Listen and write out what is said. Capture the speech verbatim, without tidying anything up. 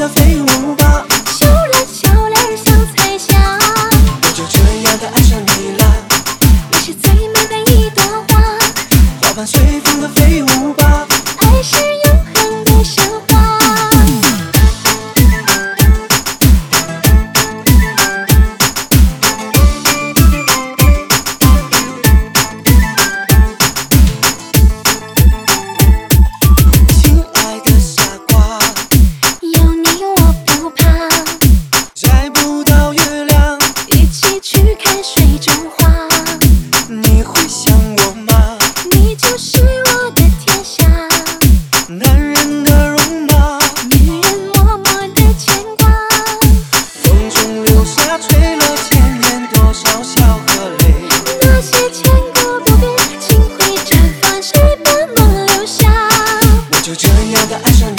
的飞舞吧。 秀了秀了小彩霞， 我就这样的爱上你了。 你是最美的一朵花， 花瓣随风的飞舞吧。 爱是永恒的神话。 亲爱的傻瓜， 有你我不怕， 摘不到月亮， 一起去看水中花。 你会想我吗？ 你就是我的天下， 男人的戎马， 女人默默的牵挂。 风中留下吹了千年多少笑和泪。 那些千古不变，请会绽放，谁把梦留下？ 我就这样的爱上你。